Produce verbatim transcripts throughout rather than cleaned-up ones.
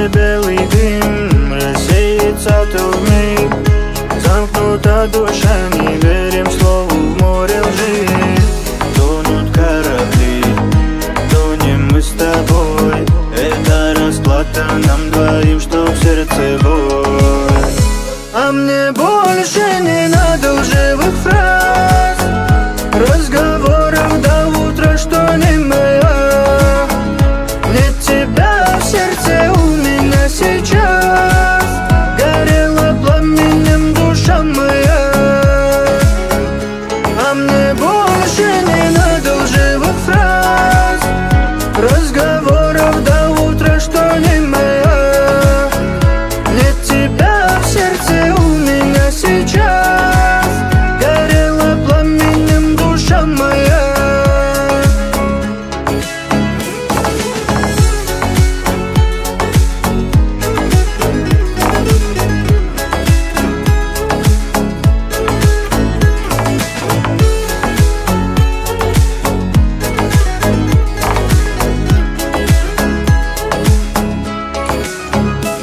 белый дым рассеется вмиг. Замкнута душа, не верим слову, в море лжи. Тонут корабли, тонем мы с тобой. Это расплата нам двоим, что в сердце боль. А мне больше не надо лживых фраз, разговоров до утра, что не моя. Нет тебя в сердце у меня сейчас, горела пламенем душа моя. А мне больше не надо лживых фраз, разговоров до утра, что не моя. Нет тебя в сердце у меня сейчас, горела пламенем душа моя.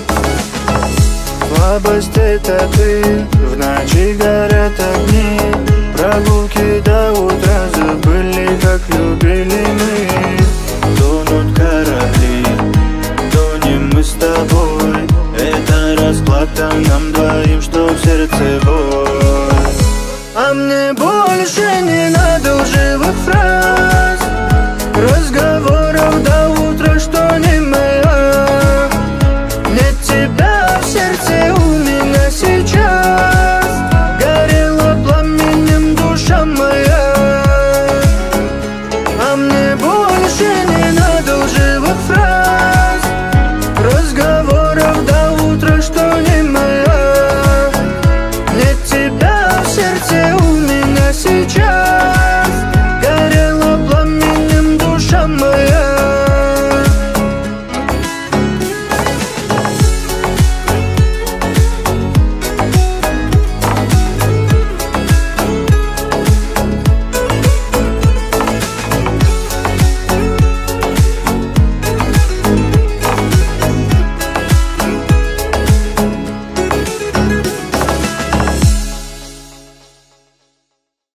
Слабость — это ты, в ночи горят огни.